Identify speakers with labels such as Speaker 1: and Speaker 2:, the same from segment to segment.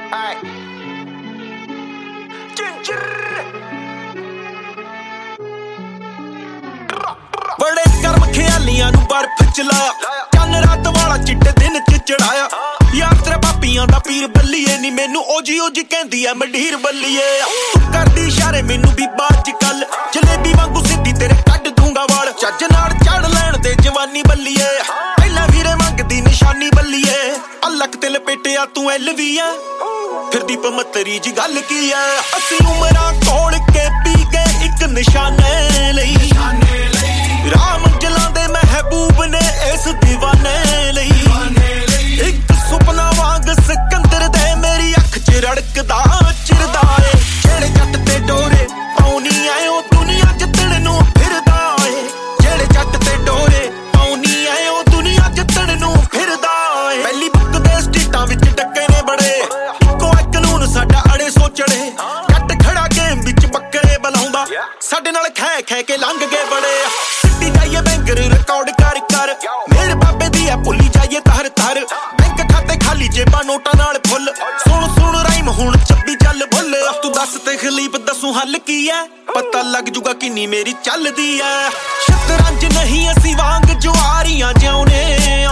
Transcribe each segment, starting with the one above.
Speaker 1: बड़े कर्म ख्यालियां नू बर्फ च लाया, चन रात वाला चिट्टे दिन च चढ़ाया। यार तेरे पापियां दा पीर बल्लीए नी, मैनू ओजी ओजी कहंदी ऐ मंडीर बल्लीए। तू करदी इशारे मैनू भी बाज कल, जलेबी वांगू सिद्धी तेरे कड दूंगा वाल। चज नाल चढ़ लैण दे जवानी बल्लीए, पहला वीरे मंगदी निशानी बल्लीए। अलग ते लपेटिया तू LV ऐ, फिर दीप मतरी जी गल की ऐ। असी उमरां तोड़ के पी गए एक निशाने लई, राह मंजिलां दे महबूब ने इस दीवाने लई। एक सुपना वांग सिकंदर दे मेरी अख च रड़कदा चिरदा ए। जेड़े जट ते डोरे पाउनी आए ओ दुनिया जितण नू फिरदा ए। जेड़े जट ते डोरे पाउनी आए ओ दुनिया जितण नू फिरदा ए। पहली बुक दे स्ट्रीटां विच डक्के ने बड़े, इक्को एक कानून साडा अड़े सोचड़े। जट खड़ा गेम विच बकरे बलाउंदा, साडे नाल खै खै के लंघ गए बड़े। जाइए बैंकर रिकॉर्ड कर कर, मेरे बाबे दी है भुली जाइए तर तर। बैंक खाते खाली जेबा नोटा नाल फुल, सुन सुन राइम हुण चब्बी चल भुल। तू दस ते खलीफ दसू हल की है, पता लग जूगा किन्नी मेरी चलदी है। शतरंज नहीं असी वांग जुआरियां जिउने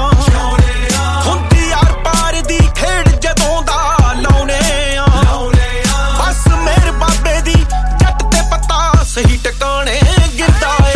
Speaker 1: हुंदी यार पार दी खेड़ जदों दा लाउने। बस मेरे बाबे दी जट ते पता सही टकाने गिरदा है।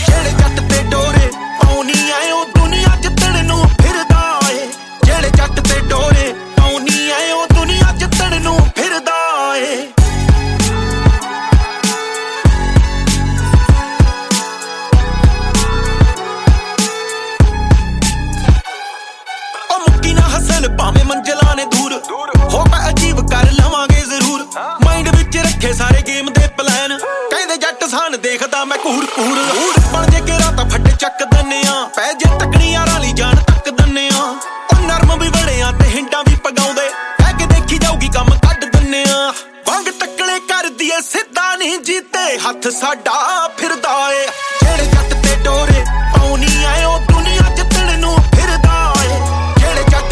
Speaker 1: भावें मंजिलां ने दूर हो मैं अजीब कर लवांगे जरूर। माइंड विच रखे सारे गेम दे प्लान, कहंदे जट सान देखदा मैं कूड़ कूड़। बन जे के रात फट चक दन्ने आ, पै जे तकनी यारां ली जान तक दन्ने आ। ओ नरम भी बड़े आ ते हिंडा भी पगाउंदे, कह के देखी जाऊगी कम कढ दन्ने आ। वंग तकले कर दिए सिद्धा नहीं जीते हथ साडा फिरदा ए। जेड़े जट ते डोरे पाउनी आए ओ दुनिया जितण नू फिरदा ए। जेड़े जट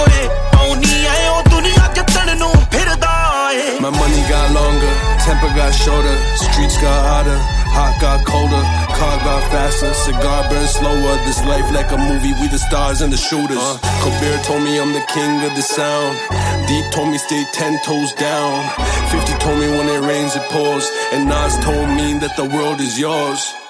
Speaker 2: my money got longer, temper got shorter, streets got hotter, hot got colder, car got faster, cigar burns slower. This life like a movie, we the stars and the shooters. Kabir told me I'm the king of the sound, Deep told me stay 10 toes down, 50 told me when it rains it pours, and Nas told me that the world is yours.